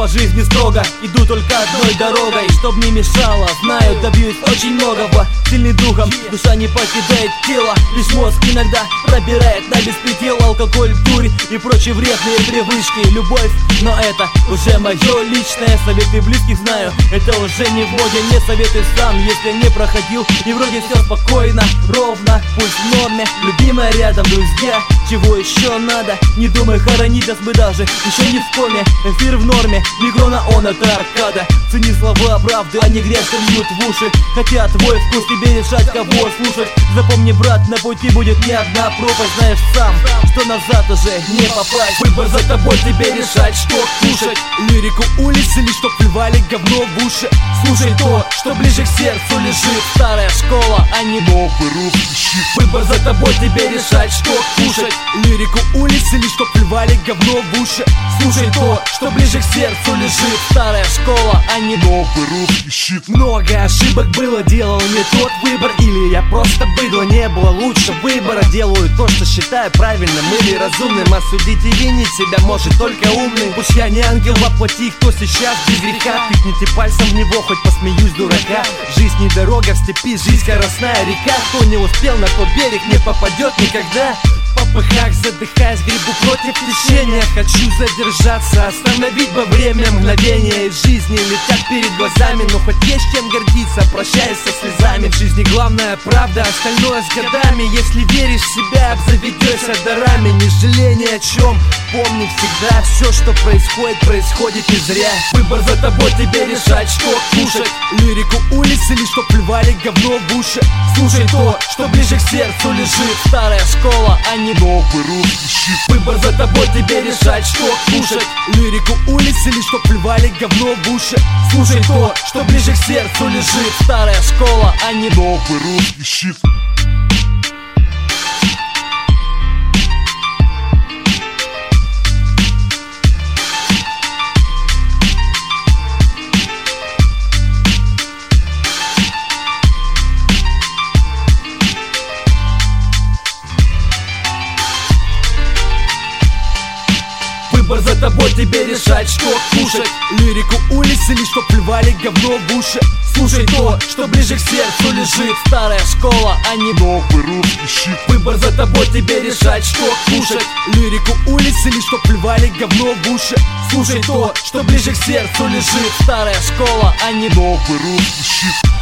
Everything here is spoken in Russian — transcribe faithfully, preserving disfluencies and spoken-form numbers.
жизни строго, иду только одной дорогой. Чтоб не мешало, знаю, добьюсь очень многого. Сильный духом, душа не покидает тело. Лишь мозг иногда пробирает на беспредел. Алкоголь, дурь и прочие вредные привычки. Любовь, но это уже мое личное. Советы близких знаю, это уже не в моде. Не советую сам, если не проходил. И вроде все спокойно, ровно, пульс в норме. Любимая рядом, друзья, чего еще надо? Не думай хоронить нас, мы даже еще не в коме. Эфир в норме, микрона он, это аркада. Цени слова правды, а не грязь, что льют в уши. Хотя твой вкус, тебе решать, кого слушать. Запомни, брат, на пути будет не одна пропасть. Знаешь сам, что назад уже не попасть. Выбор за тобой, тебе решать, что слушать. Лирику улиц или чтоб плевали говно в уши. Слушай то, что ближе к сердцу лежит. Старая школа, а не новый русский щит. Выбор за тобой, тебе решать, что слушать. Лирику улиц или чтоб плевали говно в уши. Слушай то, что ближе к сердцу лежит. Старая школа, а не новый русский щит. Много ошибок было, делал не тот выбор. Или я просто быдло, не было лучше выбора. Делаю то, что считаю правильным или разумным. Осудить и винить себя может только умный. Пусть я не ангел воплоти, кто сейчас без греха. Тыкните пальцем в него, хоть посмеюсь дурака. Жизнь не дорога в степи, жизнь скоростная река. Кто не успел на тот берег, не попадет никогда. В попыхах задыхаясь, гребу против течения. Хочу задержаться, остановить бы время. Мгновения из жизни летят перед глазами. Но хоть есть чем гордиться, прощаясь со слезами. В жизни главная правда, остальное с годами. Если веришь в себя, обзаведешься дарами. Не жалей ни о чем, помни всегда. Все, что происходит, происходит не зря. Выбор за тобой, тебе решать, что слушать. Лирику улиц или что плевали говно в уши. Слушай то, что ближе к сердцу лежит. Старая школа, а не новый русский щит. Выбор за тобой, тебе решать, что слушать. Лирику улиц или что плевали говно в уши. Слушай то, что ближе к сердцу лежит. Старая школа, а не новый русский щит. Выбор за тобой, тебе решать, что слушать. Лирику улиц или что плевали говно в уши. Слушай то, что ближе к сердцу лежит. Старая школа, а не новый русский щит. Выбор за тобой, тебе решать, что слушать. Лирику улиц или что плевали говно в уши. Слушай то, что ближе к сердцу лежит. Старая школа, а не новый русский щит.